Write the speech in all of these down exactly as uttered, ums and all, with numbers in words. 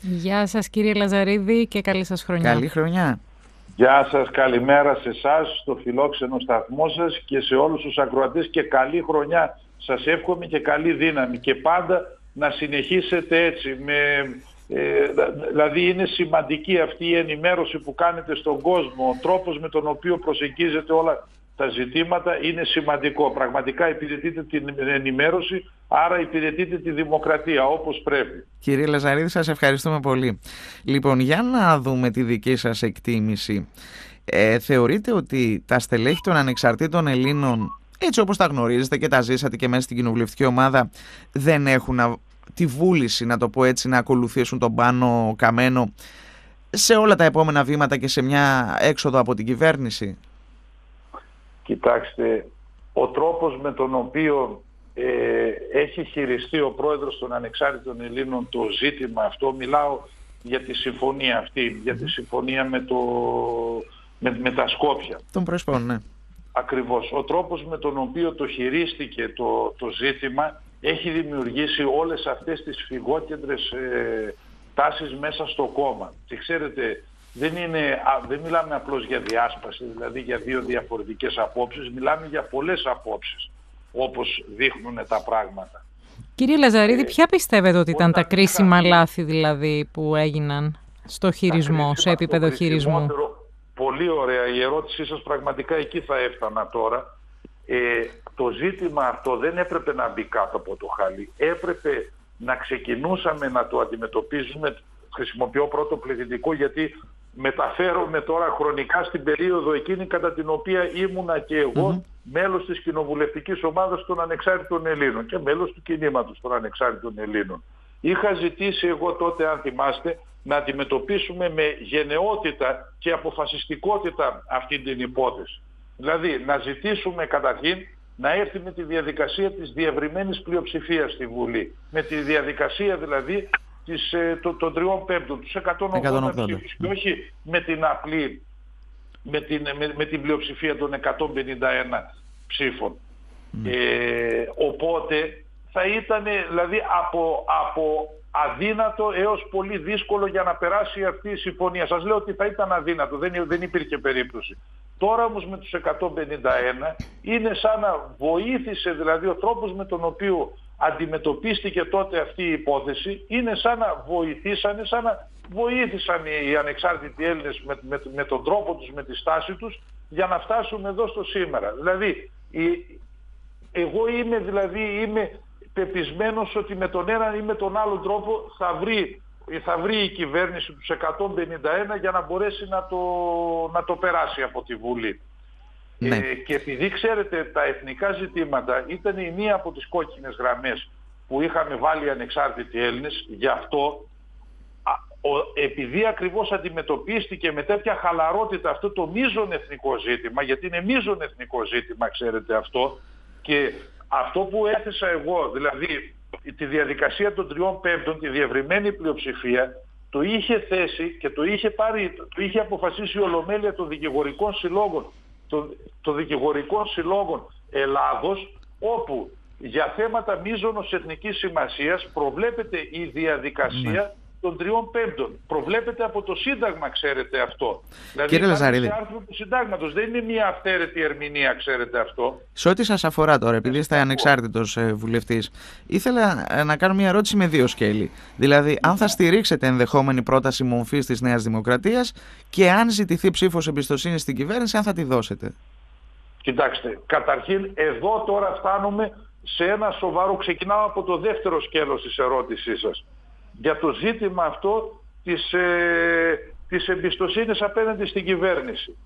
Γεια σας κύριε Λαζαρίδη και καλή σας χρονιά. Καλή χρονιά. Γεια σας, καλημέρα σε εσάς, στο φιλόξενο σταθμό σας και σε όλους τους ακροατές και καλή χρονιά. Σας εύχομαι και καλή δύναμη και πάντα να συνεχίσετε έτσι. Με, ε, δηλαδή είναι σημαντική αυτή η ενημέρωση που κάνετε στον κόσμο, ο τρόπος με τον οποίο προσεγγίζετε όλα τα ζητήματα είναι σημαντικό. Πραγματικά υπηρετείτε την ενημέρωση, άρα υπηρετείτε τη δημοκρατία όπως πρέπει. Κύριε Λαζαρίδη, σας ευχαριστούμε πολύ. Λοιπόν, για να δούμε τη δική σας εκτίμηση. Ε, θεωρείτε ότι τα στελέχη των ανεξαρτήτων Ελλήνων, έτσι όπως τα γνωρίζετε και τα ζήσατε και μέσα στην κοινοβουλευτική ομάδα, δεν έχουν α, τη βούληση, να το πω έτσι, να ακολουθήσουν τον Πάνο Καμένο σε όλα τα επόμενα βήματα και σε μια έξοδο από την κυβέρνηση? Κοιτάξτε, ο τρόπος με τον οποίο ε, έχει χειριστεί ο πρόεδρος των Ανεξάρτητων Ελλήνων το ζήτημα αυτό, μιλάω για τη συμφωνία αυτή, για τη συμφωνία με, το, με, με τα Σκόπια. Τον Πρεσπών, ναι. Ακριβώς. Ο τρόπος με τον οποίο το χειρίστηκε το, το ζήτημα έχει δημιουργήσει όλες αυτές τις φυγόκεντρες ε, τάσεις μέσα στο κόμμα. Και ξέρετε, δεν, είναι, δεν μιλάμε απλώς για διάσπαση, δηλαδή για δύο διαφορετικές απόψεις, μιλάμε για πολλές απόψεις, όπως δείχνουν τα πράγματα. Κύριε Λαζαρίδη, ε, ποια πιστεύετε ότι ήταν τα κρίσιμα είχα... λάθη δηλαδή που έγιναν στο χειρισμό, σε επίπεδο χειρισμού? Πολύ ωραία, η ερώτησή σας πραγματικά εκεί θα έφτανα τώρα. Ε, το ζήτημα αυτό δεν έπρεπε να μπει κάτω από το χαλί. Έπρεπε να ξεκινούσαμε να το αντιμετωπίζουμε, χρησιμοποιώ πρώτο πληθυντικό γιατί μεταφέρομαι τώρα χρονικά στην περίοδο εκείνη κατά την οποία ήμουνα και εγώ mm-hmm. μέλος της κοινοβουλευτικής ομάδας των Ανεξάρτητων Ελλήνων και μέλος του κινήματος των Ανεξάρτητων Ελλήνων. Είχα ζητήσει εγώ τότε, αν θυμάστε, να αντιμετωπίσουμε με γενναιότητα και αποφασιστικότητα αυτή την υπόθεση. Δηλαδή να ζητήσουμε καταρχήν να έρθει με τη διαδικασία της διευρυμένης πλειοψηφίας στη Βουλή. Με τη διαδικασία δηλαδή της, το, των τριών πέμπτων, τους εκατόν ογδόντα ψήφους και όχι με την απλή, με την, με, με την πλειοψηφία των εκατόν πενήντα ένα ψήφων. Mm. Ε, οπότε θα ήταν δηλαδή από, από αδύνατο έως πολύ δύσκολο για να περάσει αυτή η συμφωνία. Σας λέω ότι θα ήταν αδύνατο, δεν, δεν υπήρχε περίπτωση. Τώρα όμως με τους εκατόν πενήντα ένα είναι σαν να βοήθησε, δηλαδή ο τρόπος με τον οποίο αντιμετωπίστηκε τότε αυτή η υπόθεση είναι σαν να βοηθήσανε, σαν να βοήθησαν οι ανεξάρτητοι Έλληνες με, με, με τον τρόπο τους, με τη στάση τους για να φτάσουμε εδώ στο σήμερα. Δηλαδή η, εγώ είμαι, δηλαδή, είμαι πεπισμένος ότι με τον έναν ή με τον άλλο τρόπο θα βρει, θα βρει η κυβέρνηση τους εκατόν πενήντα ένα για να μπορέσει να το, να το περάσει από τη Βουλή. Ναι. Ε, και επειδή ξέρετε τα εθνικά ζητήματα ήταν η μία από τις κόκκινες γραμμές που είχαμε βάλει οι ανεξάρτητοι Έλληνες, γι' αυτό α, ο, επειδή ακριβώς αντιμετωπίστηκε με τέτοια χαλαρότητα αυτό το μείζον εθνικό ζήτημα, γιατί είναι μείζον εθνικό ζήτημα, ξέρετε αυτό, και αυτό που έθεσα εγώ, δηλαδή τη διαδικασία των τριών πέμπτων, τη διευρυμένη πλειοψηφία, το είχε θέσει και το είχε, πάρει, το είχε αποφασίσει η Ολομέλεια των Δικηγορικών Συλλόγων, των, των Δικηγορικών Συλλόγων Ελλάδος, όπου για θέματα μείζωνος εθνικής σημασίας προβλέπεται η διαδικασία ναι. των τριών πέμπτων. Προβλέπεται από το Σύνταγμα, ξέρετε αυτό. Κύριε δηλαδή Λαζαρίδη, είναι άρθρο του Συντάγματος, δεν είναι μια αυθαίρετη ερμηνεία, ξέρετε αυτό. Σε ό,τι σας αφορά τώρα, επειδή είστε ανεξάρτητος ε, βουλευτής, ήθελα να κάνω μια ερώτηση με δύο σκέλη. Δηλαδή, αν θα στηρίξετε ενδεχόμενη πρόταση μορφής της Νέας Δημοκρατίας και αν ζητηθεί ψήφος εμπιστοσύνης στην κυβέρνηση, αν θα τη δώσετε? Κοιτάξτε, καταρχήν εδώ τώρα φτάνουμε σε ένα σοβαρό, ξεκινάω από το δεύτερο σκέλος της ερώτησής σας. Για το ζήτημα αυτό της, ε, της εμπιστοσύνης απέναντι στην κυβέρνηση.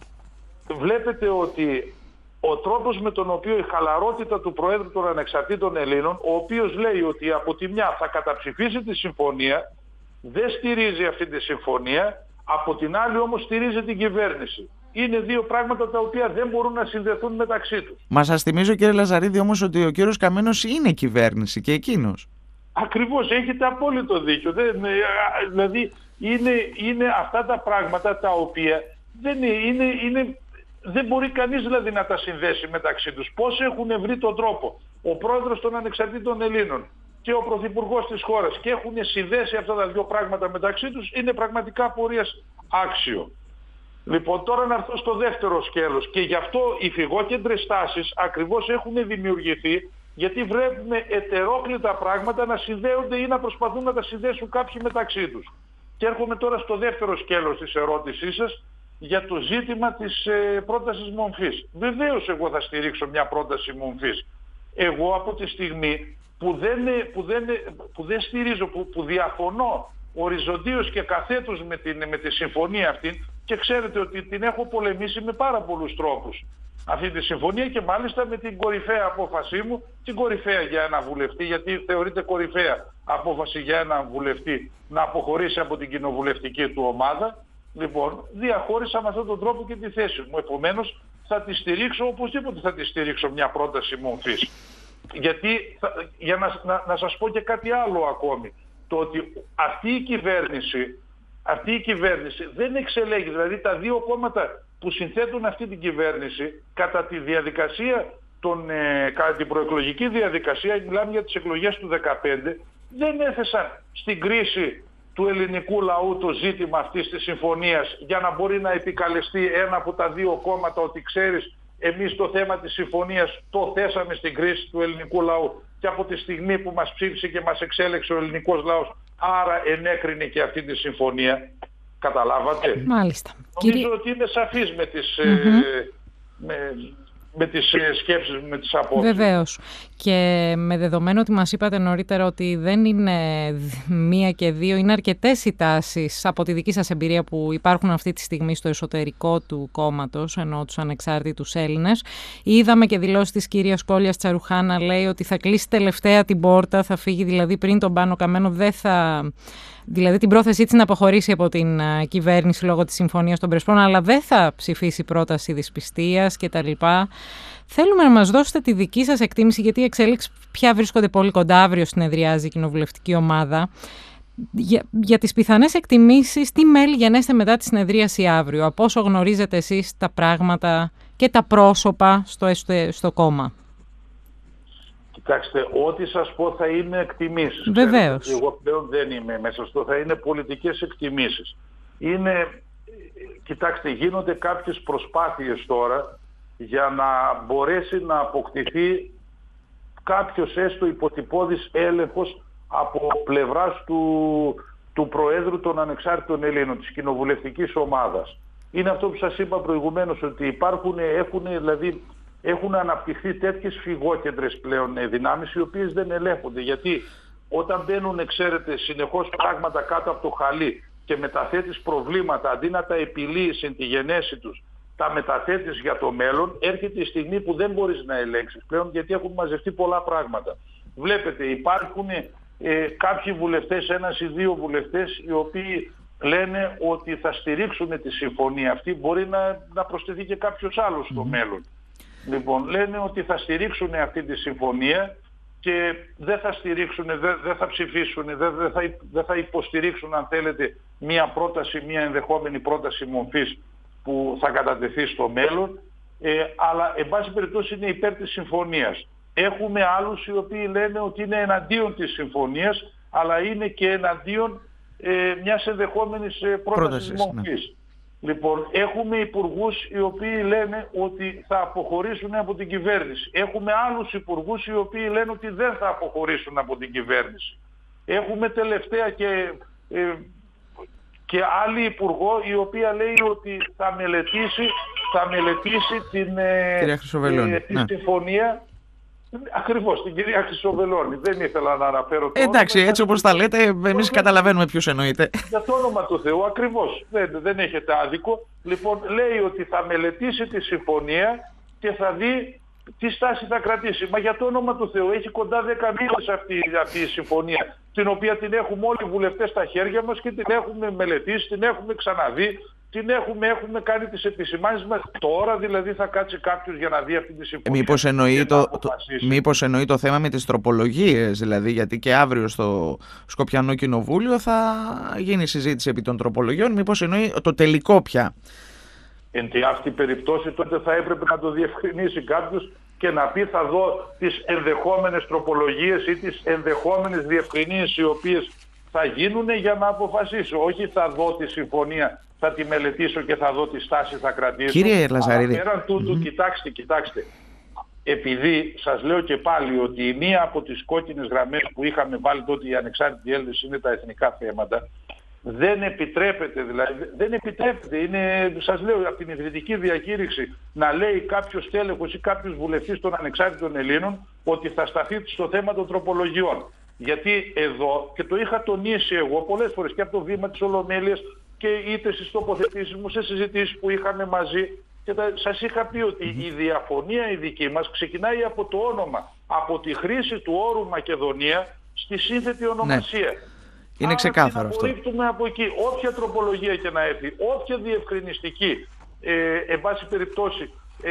Βλέπετε ότι ο τρόπος με τον οποίο η χαλαρότητα του Προέδρου των Ανεξαρτήτων Ελλήνων, ο οποίος λέει ότι από τη μια θα καταψηφίσει τη συμφωνία, δεν στηρίζει αυτή τη συμφωνία, από την άλλη όμως στηρίζει την κυβέρνηση. Είναι δύο πράγματα τα οποία δεν μπορούν να συνδεθούν μεταξύ τους. Μα σας θυμίζω, κύριε Λαζαρίδη, όμως ότι ο κύριος Καμένος είναι κυβέρνηση και εκείνος. Ακριβώς, έχετε απόλυτο δίκιο. Δεν, δηλαδή είναι, είναι αυτά τα πράγματα τα οποία δεν, είναι, είναι, δεν μπορεί κανείς δηλαδή να τα συνδέσει μεταξύ τους. Πώς έχουν βρει τον τρόπο ο πρόεδρος των Ανεξαρτήτων Ελλήνων και ο Πρωθυπουργός της χώρας και έχουν συνδέσει αυτά τα δύο πράγματα μεταξύ τους, είναι πραγματικά πορείας άξιο. Λοιπόν, τώρα να έρθω στο δεύτερο σκέλος και γι' αυτό οι φυγόκεντρες τάσεις ακριβώς έχουν δημιουργηθεί, γιατί βλέπουμε ετερόκλητα πράγματα να συνδέονται ή να προσπαθούν να τα συνδέσουν κάποιοι μεταξύ τους. Και έρχομαι τώρα στο δεύτερο σκέλος της ερώτησής σας για το ζήτημα της ε, πρότασης μομφής. Βεβαίως εγώ θα στηρίξω μια πρόταση μομφής. Εγώ από τη στιγμή που δεν, που δεν, που δεν στηρίζω, που, που διαφωνώ οριζοντίως και καθέτως με, την, με τη συμφωνία αυτή, και ξέρετε ότι την έχω πολεμήσει με πάρα πολλούς τρόπους αυτή τη συμφωνία, και μάλιστα με την κορυφαία απόφασή μου, την κορυφαία για ένα βουλευτή, γιατί θεωρείται κορυφαία απόφαση για ένα βουλευτή να αποχωρήσει από την κοινοβουλευτική του ομάδα. Λοιπόν, διαχώρισα με αυτόν τον τρόπο και τη θέση μου. Επομένως, θα τη στηρίξω, οπωσδήποτε θα τη στηρίξω μια πρόταση μομφής. Γιατί, θα, για να, να, να σας πω και κάτι άλλο ακόμη, το ότι αυτή η κυβέρνηση, αυτή η κυβέρνηση δεν εξελέγει, δηλαδή τα δύο κόμματα που συνθέτουν αυτή την κυβέρνηση κατά τη διαδικασία, των, ε, κατά την προεκλογική διαδικασία, μιλάμε για τις εκλογές του δεκαπέντε, δεν έθεσαν στην κρίση του ελληνικού λαού το ζήτημα αυτής της συμφωνίας για να μπορεί να επικαλεστεί ένα από τα δύο κόμματα ότι ξέρεις, εμείς το θέμα της συμφωνίας το θέσαμε στην κρίση του ελληνικού λαού και από τη στιγμή που μας ψήφισε και μας εξέλεξε ο ελληνικός λαός, άρα ενέκρινε και αυτή τη συμφωνία. Καταλάβατε? Μάλιστα. Νομίζω Κύριε... ότι είμαι σαφής με τις, Mm-hmm. ε, με, με τις ε, σκέψεις, με τις απόψεις. Βεβαίως. Και με δεδομένο ότι μας είπατε νωρίτερα ότι δεν είναι μία και δύο, είναι αρκετές οι τάσεις από τη δική σας εμπειρία που υπάρχουν αυτή τη στιγμή στο εσωτερικό του κόμματος, ενώ τους ανεξάρτητους Έλληνες. Είδαμε και δηλώσεις της κυρίας Κόλιας Τσαρουχά να λέει ότι θα κλείσει τελευταία την πόρτα, θα φύγει δηλαδή πριν τον Πάνο Καμένο, δεν θα... Δηλαδή την πρόθεσή της να αποχωρήσει από την uh, κυβέρνηση λόγω της συμφωνίας των Πρεσπών, αλλά δεν θα ψηφίσει πρόταση δυσπιστίας κτλ. Θέλουμε να μας δώσετε τη δική σας εκτίμηση, γιατί οι εξέλιξεις πια βρίσκονται πολύ κοντά, αύριο συνεδριάζει η κοινοβουλευτική ομάδα, για, για τις πιθανές εκτιμήσεις, τι μέλη γενέστε μετά τη συνεδρίαση αύριο, από όσο γνωρίζετε εσείς τα πράγματα και τα πρόσωπα στο, στο, στο κόμμα. Κοιτάξτε, ό,τι σας πω θα είναι εκτιμήσεις. Βεβαίως. Ξέρετε, εγώ πλέον δεν είμαι μέσα στο, θα είναι πολιτικές εκτιμήσεις. Είναι, κοιτάξτε, γίνονται κάποιες προσπάθειες τώρα για να μπορέσει να αποκτηθεί κάποιος έστω υποτυπώδης έλεγχος από πλευράς του, του Προέδρου των Ανεξάρτητων Ελλήνων, της κοινοβουλευτικής ομάδας. Είναι αυτό που σας είπα προηγουμένως, ότι υπάρχουν, έχουν δηλαδή... έχουν αναπτυχθεί τέτοιες φυγόκεντρες πλέον δυνάμεις οι οποίες δεν ελέγχονται. Γιατί όταν μπαίνουν, ξέρετε, συνεχώς πράγματα κάτω από το χαλί και μεταθέτεις προβλήματα, αντί να τα επιλύεις εν τη γενέση τους, τα μεταθέτεις για το μέλλον, έρχεται η στιγμή που δεν μπορείς να ελέγξεις πλέον, γιατί έχουν μαζευτεί πολλά πράγματα. Βλέπετε, υπάρχουν ε, κάποιοι βουλευτές, ένας ή δύο βουλευτές, οι οποίοι λένε ότι θα στηρίξουν τη συμφωνία αυτή, μπορεί να, να προσθεθεί και κάποιος άλλος στο μέλλον. Λοιπόν, λένε ότι θα στηρίξουν αυτή τη συμφωνία και δεν θα στηρίξουν, δεν, δεν θα ψηφίσουν, δεν, δεν, θα, δεν θα υποστηρίξουν, αν θέλετε, μια πρόταση, μια ενδεχόμενη πρόταση μομφής που θα κατατεθεί στο μέλλον, ε, αλλά εν πάση περιπτώσει είναι υπέρ της συμφωνίας. Έχουμε άλλους οι οποίοι λένε ότι είναι εναντίον της συμφωνίας, αλλά είναι και εναντίον ε, μιας ενδεχόμενης ε, πρότασης μομφής. Ναι. Λοιπόν, έχουμε υπουργούς οι οποίοι λένε ότι θα αποχωρήσουν από την κυβέρνηση. Έχουμε άλλους υπουργούς οι οποίοι λένε ότι δεν θα αποχωρήσουν από την κυβέρνηση. Έχουμε τελευταία και, ε, και άλλη υπουργό η οποία λέει ότι θα μελετήσει, θα μελετήσει την, ε, τη ναι. συμφωνία. Ακριβώς, την κυρία Χρυσοβελώνη. Δεν ήθελα να αναφέρω το Εντάξει, όνομα. έτσι όπως τα λέτε, εμείς καταλαβαίνουμε ποιος εννοείται. Για το όνομα του Θεού, ακριβώς. Δεν, δεν έχετε άδικο. Λοιπόν, λέει ότι θα μελετήσει τη συμφωνία και θα δει τι στάση θα κρατήσει. Μα για το όνομα του Θεού, έχει κοντά δέκα μήνες αυτή, αυτή η συμφωνία, την οποία την έχουμε όλοι οι βουλευτές στα χέρια μας και την έχουμε μελετήσει, την έχουμε ξαναδεί. Την έχουμε, έχουμε κάνει τις επισημάνσεις μας. Τώρα δηλαδή θα κάτσει κάποιος για να δει αυτή τη συμφωνία. Μήπως εννοεί το, το, μήπως εννοεί το θέμα με τις τροπολογίες, δηλαδή, γιατί και αύριο στο Σκοπιανό Κοινοβούλιο θα γίνει συζήτηση επί των τροπολογιών. Μήπως εννοεί το τελικό πια. Εν τη αυτή περιπτώση τότε θα έπρεπε να το διευκρινίσει κάποιος και να πει θα δω τις ενδεχόμενες τροπολογίες ή τις ενδεχόμενες διευκρινήσεις οι οποίες θα γίνουν για να αποφασίσω. Όχι θα δω τη συμφωνία, θα τη μελετήσω και θα δω τη στάση θα κρατήσω. Κύριε Λαζαρίδη. Αλλά πέραν τούτου, mm-hmm. κοιτάξτε, κοιτάξτε. Επειδή σας λέω και πάλι ότι η μία από τις κόκκινες γραμμές που είχαμε βάλει τότε οι ανεξάρτητοι Έλληνες είναι τα εθνικά θέματα, δεν επιτρέπεται, δηλαδή, δεν επιτρέπεται, είναι, σας λέω, από την ιδρυτική διακήρυξη να λέει κάποιος τέλεχος ή κάποιος βουλευτής των ανεξάρτητων Ελλήνων ότι θα σταθεί στο θέμα των τροπολογιών. Γιατί εδώ, και το είχα τονίσει εγώ πολλές φορές και από το βήμα της Ολομέλειας και είτε στις τοποθετήσεις μου, σε συζητήσεις που είχαμε μαζί, και τα, σας είχα πει ότι mm-hmm. η διαφωνία η δική μας ξεκινάει από το όνομα, από τη χρήση του όρου Μακεδονία στη σύνθετη ονομασία. Ναι. Είναι άρα ξεκάθαρο αυτό. Απορρίπτουμε από εκεί όποια τροπολογία και να έρθει, όποια διευκρινιστική, ε, εν πάση περιπτώσει, ε,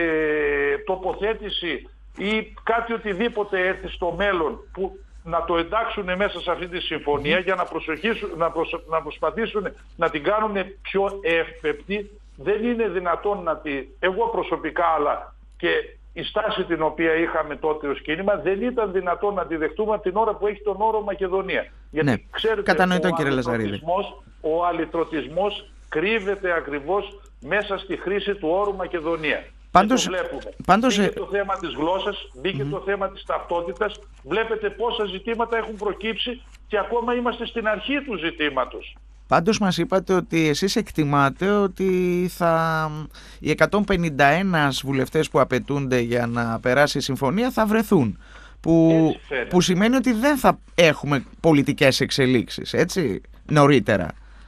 τοποθέτηση ή κάτι οτιδήποτε έρθει στο μέλλον που να το εντάξουν μέσα σε αυτή τη συμφωνία για να, να, προσ, να προσπαθήσουν να την κάνουν πιο εύπεπτη. Δεν είναι δυνατόν να τη... Εγώ προσωπικά, αλλά και η στάση την οποία είχαμε τότε ως κίνημα, δεν ήταν δυνατόν να τη δεχτούμε από την ώρα που έχει τον όρο Μακεδονία. Γιατί ναι, ξέρετε, κατανοητό, ο, κύριε αλυτρωτισμός, ο αλυτρωτισμός κρύβεται ακριβώς μέσα στη χρήση του όρου Μακεδονία. Πάντως, το βλέπουμε. Πάντως... Μπήκε το θέμα της γλώσσας, μπήκε mm-hmm. το θέμα της ταυτότητας. Βλέπετε πόσα ζητήματα έχουν προκύψει και ακόμα είμαστε στην αρχή του ζητήματος. Πάντως μας είπατε ότι εσείς εκτιμάτε ότι θα... οι εκατόν πενήντα ένα βουλευτές που απαιτούνται για να περάσει η συμφωνία θα βρεθούν. Που, που σημαίνει ότι δεν θα έχουμε πολιτικές εξελίξεις, έτσι, νωρίτερα.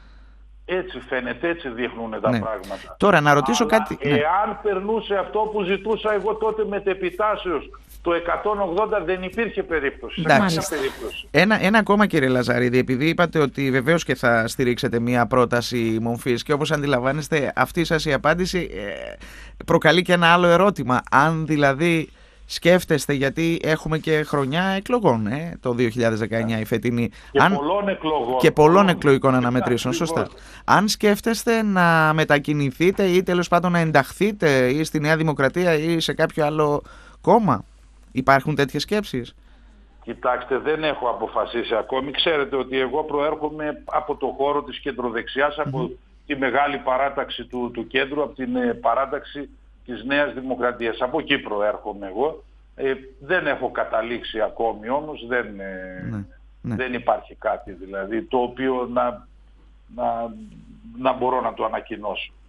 Έτσι φαίνεται, έτσι δείχνουν τα ναι. πράγματα. Τώρα να ρωτήσω αλλά κάτι... εάν ναι. περνούσε αυτό που ζητούσα εγώ τότε μετεπιτάσεως, το εκατόν ογδόντα δεν υπήρχε περίπτωση. περίπτωση. Ένα, ένα ακόμα, κύριε Λαζαρίδη, επειδή είπατε ότι βεβαίως και θα στηρίξετε μια πρόταση μομφής και όπως αντιλαμβάνεστε αυτή σας η απάντηση ε, προκαλεί και ένα άλλο ερώτημα. Αν δηλαδή σκέφτεστε, γιατί έχουμε και χρονιά εκλογών ε, το δύο χιλιάδες δεκαεννιά η φετινή. Και αν... πολλών εκλογών. Και πολλών εκλογικών αναμετρήσεων, σωστά. Αν σκέφτεστε να μετακινηθείτε ή τέλος πάντων να ενταχθείτε ή στη Νέα Δημοκρατία ή σε κάποιο άλλο κόμμα, υπάρχουν τέτοιες σκέψεις? Κοιτάξτε, δεν έχω αποφασίσει ακόμη. Ξέρετε ότι εγώ προέρχομαι από το χώρο της κεντροδεξιάς, από mm-hmm. τη μεγάλη παράταξη του, του κέντρου, από την ε, παράταξη της Νέας Δημοκρατίας. Από εκεί προέρχομαι εγώ. Ε, δεν έχω καταλήξει ακόμη όμως, δεν, ε, ναι, ναι. δεν υπάρχει κάτι δηλαδή το οποίο να, να, να μπορώ να το ανακοινώσω.